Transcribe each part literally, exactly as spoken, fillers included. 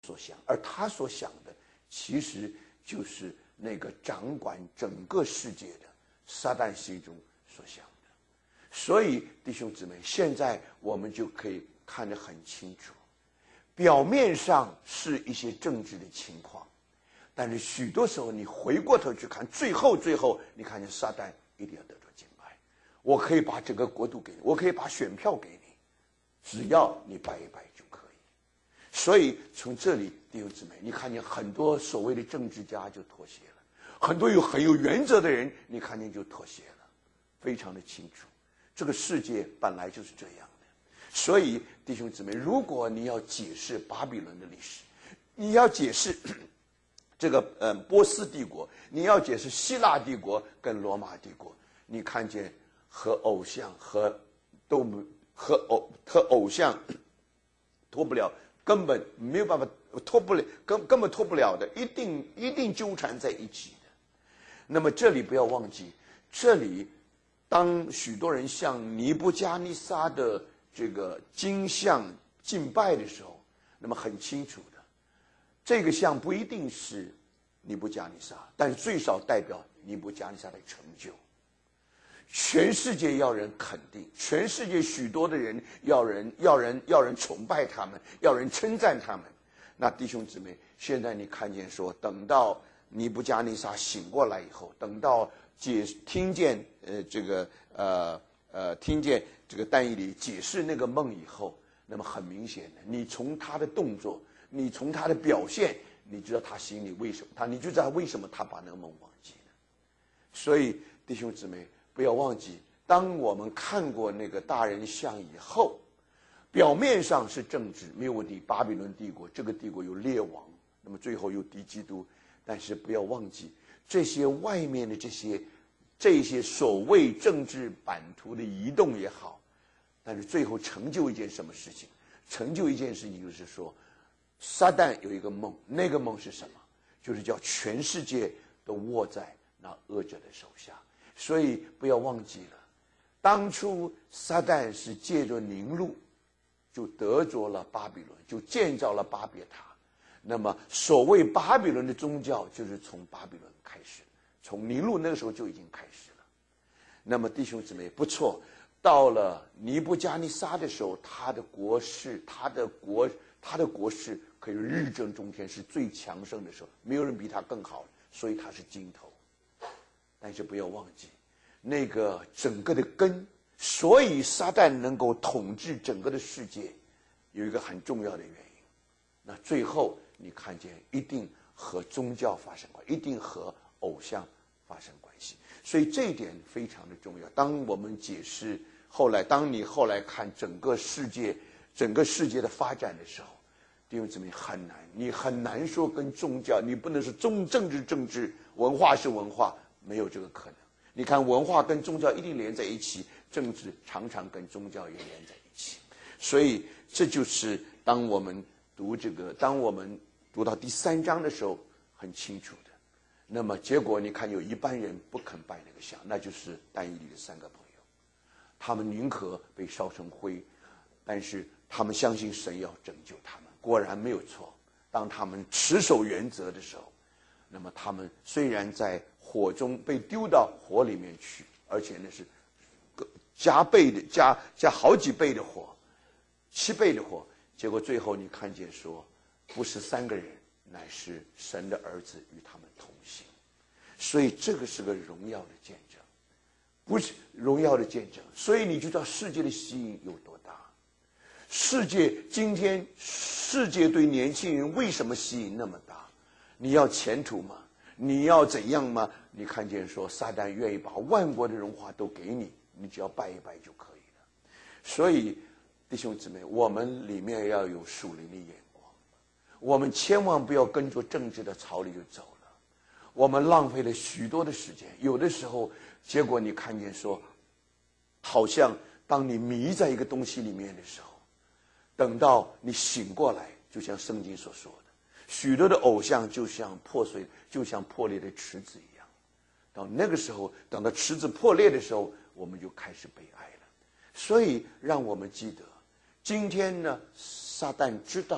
所想，而他所想的其实就是那个掌管整个世界的撒旦心中所想的。所以弟兄姊妹，现在我们就可以看得很清楚，表面上是一些政治的情况，但是许多时候你回过头去看，最后最后你看见撒旦一定要得到敬拜。我可以把整个国度给你，我可以把选票给你，只要你拜一拜就可以。所以从这里弟兄姊妹，你看见很多所谓的政治家就妥协了，很多有很有原则的人你看见就妥协了，非常的清楚。这个世界本来就是这样的。所以弟兄姊妹，如果你要解释巴比伦的历史，你要解释这个呃波斯帝国，你要解释希腊帝国跟罗马帝国，你看见和偶像和都和偶和偶像脱不了，根本没有办法脱不了，根根本脱不了的，一定一定纠缠在一起的。那么这里不要忘记，这里当许多人向尼布加尼撒的这个金像敬拜的时候，那么很清楚的，这个像不一定是尼布加尼撒，但是最少代表尼布加尼撒的成就。全世界要人肯定，全世界许多的人要人要人要人崇拜他们，要人称赞他们。那弟兄姊妹，现在你看见说，等到尼布加尼撒醒过来以后，等到解听见呃这个呃呃听见这个但以理解释那个梦以后，那么很明显的，你从他的动作，你从他的表现，你知道他心里为什么他，你就知道为什么他把那个梦忘记了。所以弟兄姊妹，不要忘记，当我们看过那个大人像以后，表面上是政治没有问题，巴比伦帝国这个帝国有列王，那么最后有敌基督，但是不要忘记这些外面的这些这些所谓政治版图的移动也好，但是最后成就一件什么事情？成就一件事情就是说，撒旦有一个梦，那个梦是什么？就是叫全世界都握在那恶者的手下。所以不要忘记了，当初撒旦是借着宁录就得着了巴比伦，就建造了巴别塔。那么所谓巴比伦的宗教就是从巴比伦开始，从宁录那个时候就已经开始了。那么弟兄姊妹，不错，到了尼布加尼撒的时候，他的国势他的国他的国势可以日臻中天，是最强盛的时候，没有人比他更好，所以他是金头。但是不要忘记，那个整个的根，所以撒旦能够统治整个的世界，有一个很重要的原因。那最后你看见，一定和宗教发生关系，一定和偶像发生关系。所以这一点非常的重要。当我们解释后来，当你后来看整个世界，整个世界的发展的时候，弟兄姊妹很难，你很难说跟宗教，你不能是宗政治政治，文化是文化。没有这个可能。你看文化跟宗教一定连在一起，政治常常跟宗教也连在一起。所以这就是当我们读这个，当我们读到第三章的时候很清楚的。那么结果你看有一般人不肯拜那个像，那就是但以理的三个朋友，他们宁可被烧成灰，但是他们相信神要拯救他们。果然没有错，当他们持守原则的时候，那么他们虽然在火中被丢到火里面去，而且呢是加倍的加加好几倍的火，七倍的火，结果最后你看见说，不是三个人，乃是神的儿子与他们同行。所以这个是个荣耀的见证，不是荣耀的见证。所以你就知道世界的吸引有多大。世界今天世界对年轻人为什么吸引那么大？你要前途吗？你要怎样吗？你看见说撒旦愿意把万国的荣华都给你，你只要拜一拜就可以了。所以弟兄姊妹，我们里面要有属灵的眼光，我们千万不要跟着政治的潮流就走了。我们浪费了许多的时间，有的时候结果你看见说，好像当你迷在一个东西里面的时候，等到你醒过来，就像圣经所说的，许多的偶像就像破碎，就像破裂的池子一样。到那个时候，等到池子破裂的时候，我们就开始悲哀了。所以让我们记得，今天呢，撒旦知道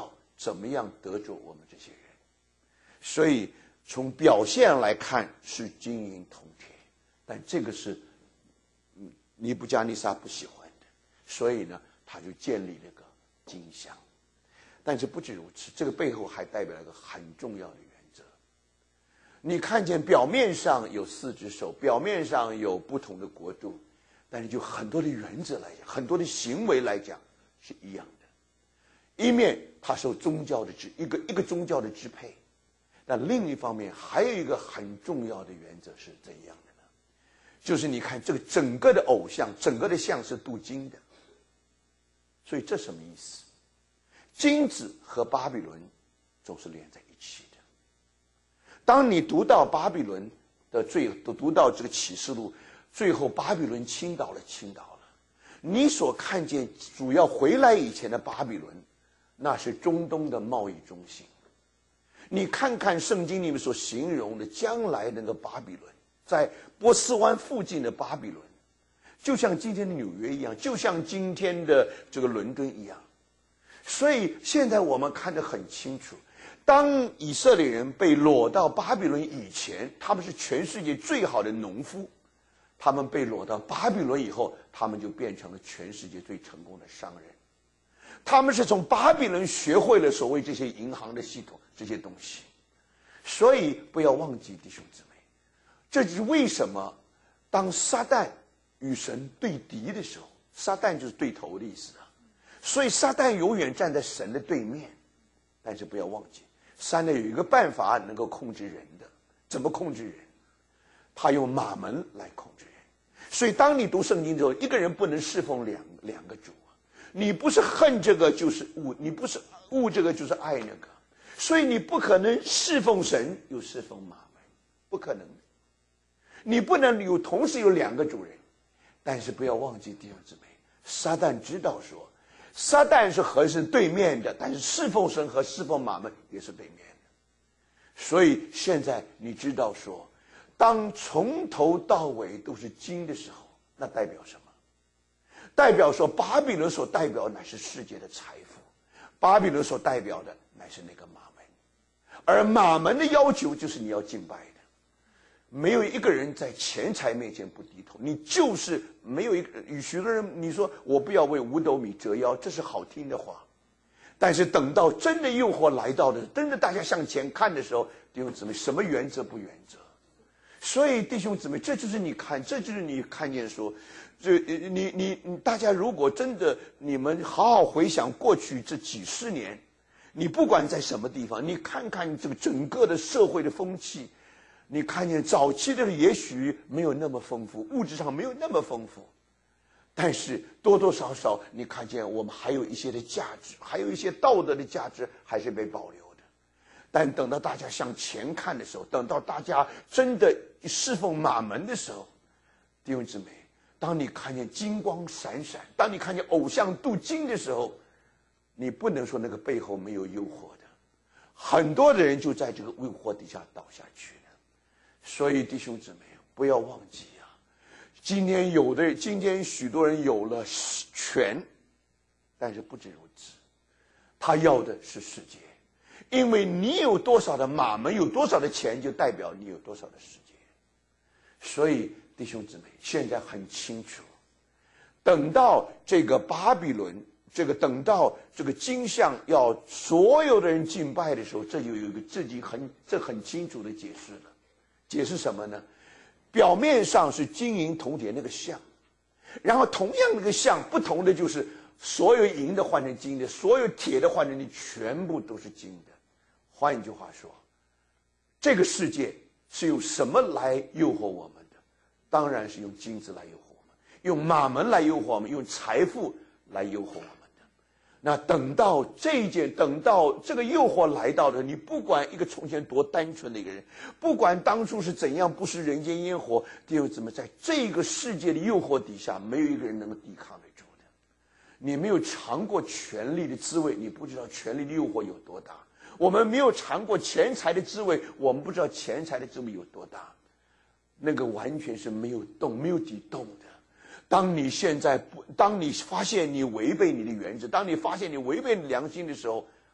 怎么样得着我们这些人。所以从表现来看是金银铜铁，但这个是尼布加尼撒不喜欢的，所以呢他就建立了个金像。但是不止如此，这个背后还代表了一个很重要的原则。你看见表面上有四只手，表面上有不同的国度，但是就很多的原则来讲，很多的行为来讲是一样的。一面它受宗教的支一个一个宗教的支配，那另一方面还有一个很重要的原则是怎样的呢？就是你看这个整个的偶像，整个的像是镀金的。所以这什么意思？金子和巴比伦总是连在一起的。当你读到巴比伦的最读到这个启示录，最后巴比伦倾倒了，倾倒了。你所看见主要回来以前的巴比伦，那是中东的贸易中心。你看看圣经里面所形容的将来那个巴比伦，在波斯湾附近的巴比伦，就像今天的纽约一样，就像今天的这个伦敦一样。所以现在我们看得很清楚，当以色列人被掳到巴比伦以前，他们是全世界最好的农夫，他们被掳到巴比伦以后，他们就变成了全世界最成功的商人。他们是从巴比伦学会了所谓这些银行的系统，这些东西。所以不要忘记，弟兄姊妹，这就是为什么当撒旦与神对敌的时候，撒旦就是对头的意思啊。所以撒旦永远站在神的对面。但是不要忘记，撒旦有一个办法能够控制人的。怎么控制人？他用马门来控制人。所以当你读圣经之后，一个人不能侍奉两两个主。你不是恨这个就是恶，你不是恶这个就是爱那个，所以你不可能侍奉神又侍奉马门，不可能的。你不能有同时有两个主人。但是不要忘记，弟兄姊妹，撒旦知道说，撒旦是和神对面的，但是侍奉神和侍奉马门也是对面的。所以现在你知道说，当从头到尾都是金的时候，那代表什么？代表说巴比伦所代表乃是世界的财富，巴比伦所代表的乃是那个马门，而马门的要求就是你要敬拜的。没有一个人在钱财面前不低头，你就是没有一个。与许多人你说我不要为五斗米折腰，这是好听的话，但是等到真的诱惑来到的，真的大家向前看的时候，弟兄姊妹，什么原则不原则？所以弟兄姊妹，这就是你看，这就是你看见说，这你你你大家如果真的你们好好回想过去这几十年，你不管在什么地方，你看看这个整个的社会的风气，你看见早期的也许没有那么丰富，物质上没有那么丰富，但是多多少少你看见我们还有一些的价值，还有一些道德的价值还是被保留的。但等到大家向前看的时候，等到大家真的侍奉马门的时候，弟兄姊妹，当你看见金光闪闪，当你看见偶像镀金的时候，你不能说那个背后没有诱惑的。很多的人就在这个诱惑底下倒下去了。所以弟兄姊妹，不要忘记啊，今天有的今天许多人有了权，但是不止如此，他要的是世界。因为你有多少的马门，有多少的钱，就代表你有多少的世界。所以弟兄姊妹，现在很清楚，等到这个巴比伦，这个等到这个金像要所有的人敬拜的时候，这就有一个自己很这很清楚的解释了。解释什么呢？表面上是金银铜铁那个像，然后同样那个像不同的就是所有银的换成金的，所有铁的换成金，全部都是金的。换一句话说，这个世界是用什么来诱惑我们的？当然是用金子来诱惑我们，用马门来诱惑我们，用财富来诱惑我们的。那等到这一件，等到这个诱惑来到的，你不管一个从前多单纯的一个人，不管当初是怎样不食人间烟火，弟兄姊妹，在这个世界的诱惑底下，没有一个人能够抵抗得住的。你没有尝过权力的滋味，你不知道权力的诱惑有多大。我们没有尝过钱财的滋味，我们不知道钱财的滋味有多大。那个完全是没有动，没有抵动的。当你现在不，当你发现你违背你的原则，当你发现你违背你良心的时候，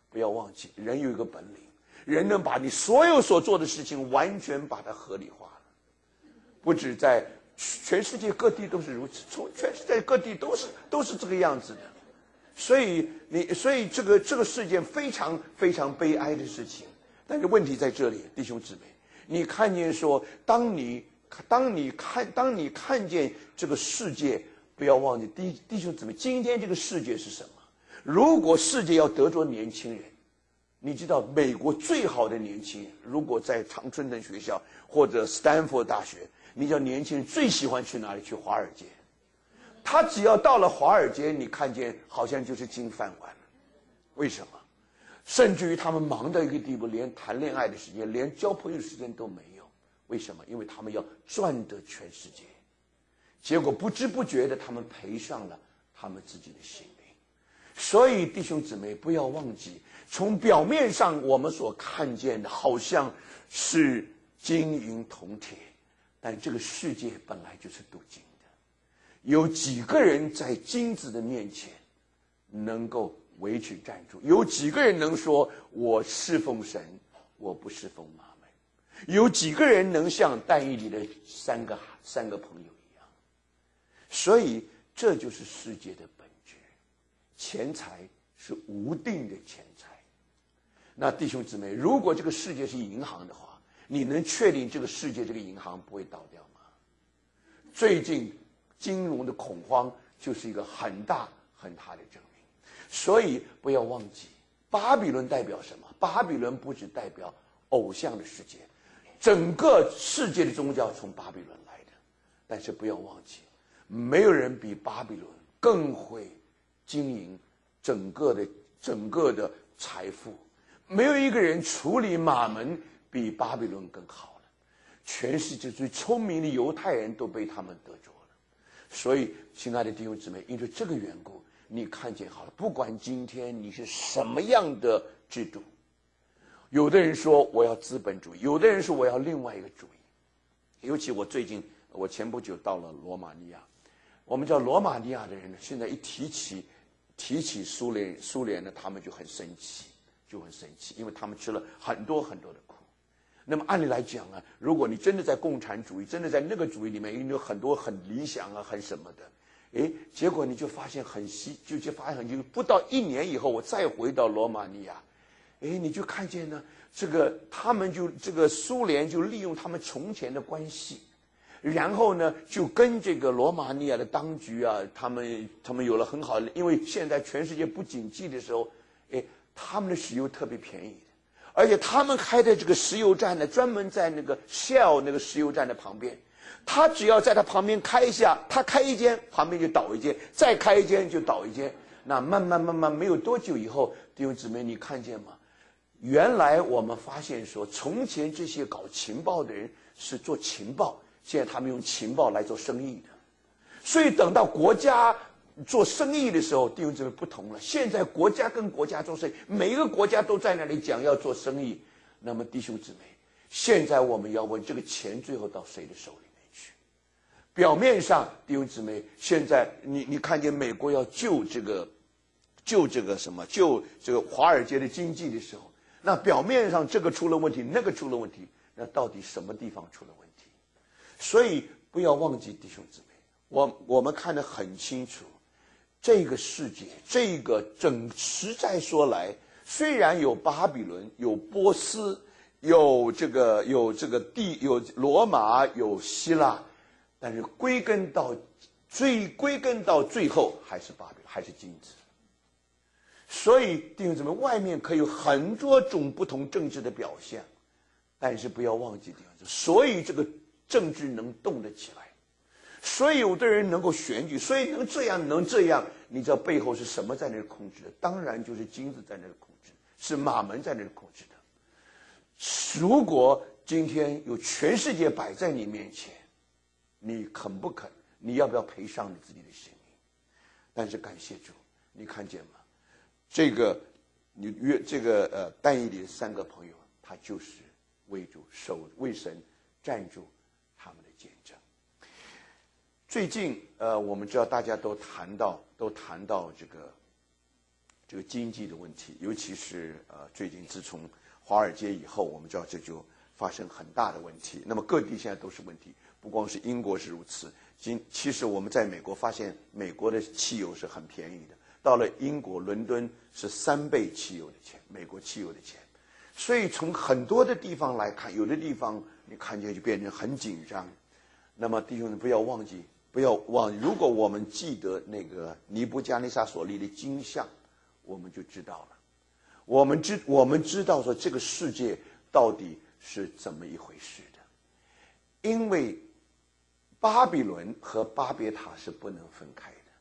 不要忘记，人有一个本领，人能把你所有所做的事情完全把它合理化了，不止在全世界各地都是如此，从全世界各地都是都是这个样子的。所以你，所以这个这个事件非常非常悲哀的事情。但是问题在这里，弟兄姊妹，你看见说，当你当你看当你看见这个世界，不要忘记，弟弟兄姊妹，今天这个世界是什么？如果世界要得着年轻人，你知道美国最好的年轻人，如果在常春藤学校或者斯坦福大学，你知道年轻人最喜欢去哪里？去华尔街。他只要到了华尔街，你看见好像就是金饭碗了。为什么？甚至于他们忙到一个地步，连谈恋爱的时间，连交朋友的时间都没有。为什么？因为他们要赚得全世界，结果不知不觉的，他们赔上了他们自己的性命。所以弟兄姊妹，不要忘记，从表面上我们所看见的好像是金银铜铁，但这个世界本来就是镀金的。有几个人在金子的面前能够维持站住？有几个人能说我侍奉神，我不侍奉马门？有几个人能像但以理的三个三个朋友一样？所以这就是世界的本质。钱财是无定的钱财。那弟兄姊妹，如果这个世界是银行的话，你能确定这个世界这个银行不会倒掉吗？最近金融的恐慌就是一个很大很大的证明。所以不要忘记，巴比伦代表什么？巴比伦不只代表偶像的世界，整个世界的宗教从巴比伦来的。但是不要忘记，没有人比巴比伦更会经营整个的整个的财富，没有一个人处理马门比巴比伦更好了。全世界最聪明的犹太人都被他们得着了。所以亲爱的弟兄姊妹，因为这个缘故，你看见好了，不管今天你是什么样的制度，有的人说我要资本主义，有的人说我要另外一个主义。尤其我最近我前不久到了罗马尼亚，我们知道罗马尼亚的人呢，现在一提起提起苏联苏联呢，他们就很生气，就很生气，因为他们吃了很多很多的苦。那么按理来讲啊，如果你真的在共产主义，真的在那个主义里面，有很多很理想啊，很什么的，哎，结果你就发现很稀，就就发现很就不到一年以后，我再回到罗马尼亚，哎，你就看见呢，这个他们就这个苏联就利用他们从前的关系，然后呢，就跟这个罗马尼亚的当局啊，他们他们有了很好的，因为现在全世界不景气的时候，哎，他们的石油特别便宜。而且他们开的这个石油站呢，专门在那个 Shell 那个石油站的旁边，他只要在他旁边开一下，他开一间，旁边就倒一间，再开一间就倒一间。那慢慢慢慢没有多久以后，弟兄姊妹，你看见吗？原来我们发现说，从前这些搞情报的人是做情报，现在他们用情报来做生意的。所以等到国家做生意的时候，弟兄姊妹不同了。现在国家跟国家做生意，每一个国家都在那里讲要做生意。那么弟兄姊妹，现在我们要问，这个钱最后到谁的手里面去？表面上，弟兄姊妹，现在你你看见美国要救这个救这个什么救这个华尔街的经济的时候，那表面上这个出了问题，那个出了问题，那到底什么地方出了问题？所以不要忘记，弟兄姊妹，我我们看得很清楚。这个世界，这个整实在说来，虽然有巴比伦，有波斯，有这个有这个地，有罗马，有希腊，但是归根到最归根到最后，还是巴比伦，还是金子。所以弟兄姊妹，外面可以有很多种不同政治的表现，但是不要忘记，弟兄姊妹，所以这个政治能动得起来。所以有的人能够选举，所以能这样能这样，你知道背后是什么在那里控制的？当然就是金子在那里控制，是马门在那里控制的。如果今天有全世界摆在你面前，你肯不肯？你要不要赔上你自己的性命？但是感谢主，你看见吗？这个你约这个呃但以理的三个朋友，他就是为主守为神站住他们的见证。最近，呃，我们知道大家都谈到，都谈到这个这个经济的问题，尤其是呃最近自从华尔街以后，我们知道这就发生很大的问题。那么各地现在都是问题，不光是英国是如此。今其实我们在美国发现，美国的汽油是很便宜的，到了英国伦敦是三倍汽油的钱，美国汽油的钱。所以从很多的地方来看，有的地方你看见就变成很紧张。那么弟兄们不要忘记，不要忘，如果我们记得那个尼布加尼撒所立的金像，我们就知道了。我们知我们知道说这个世界到底是怎么一回事的，因为巴比伦和巴别塔是不能分开的。